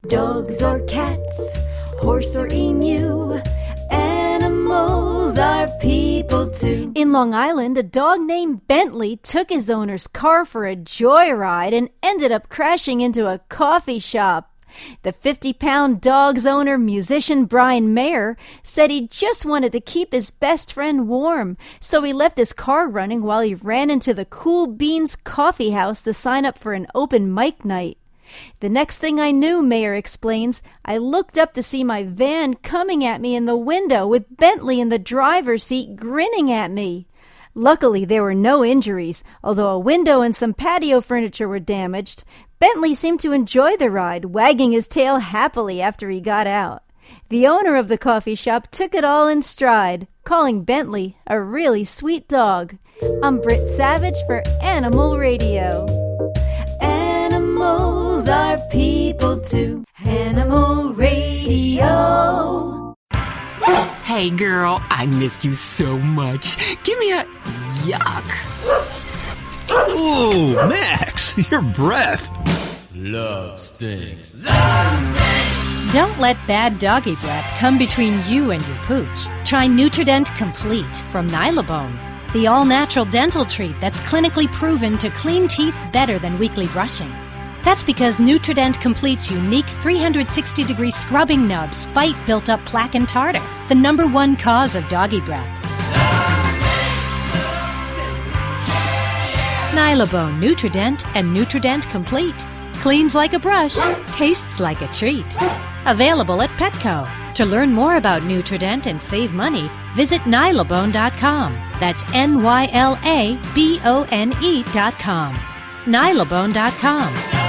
Dogs or cats, horse or emu, animals are people too. In Long Island, a dog named Bentley took his owner's car for a joyride and ended up crashing into a coffee shop. The 50-pound dog's owner, musician Brian Mayer, said he just wanted to keep his best friend warm, so he left his car running while he ran into the Cool Beans coffee house to sign up for an open mic night. The next thing I knew, Mayer explains, I looked up to see my van coming at me in the window with Bentley in the driver's seat grinning at me. Luckily, there were no injuries, although a window and some patio furniture were damaged. Bentley seemed to enjoy the ride, wagging his tail happily after he got out. The owner of the coffee shop took it all in stride, calling Bentley a really sweet dog. I'm Britt Savage for Animal Radio. Animals are people too. Animal Radio. Hey girl, I missed you so much. Give me a yuck. Ooh, Max, your breath. Love stinks. Don't let bad doggy breath come between you and your pooch. Try Nutrident Complete from Nylabone, the all-natural dental treat that's clinically proven to clean teeth better than weekly brushing. That's because Nutrident Complete's unique 360-degree scrubbing nubs fight built-up plaque and tartar, the #1 cause of doggy breath. Nylabone Nutrident and Nutrident Complete. Cleans like a brush, tastes like a treat. Available at Petco. To learn more about Nutrident and save money, visit Nylabone.com. That's Nylabone.com. Nylabone.com.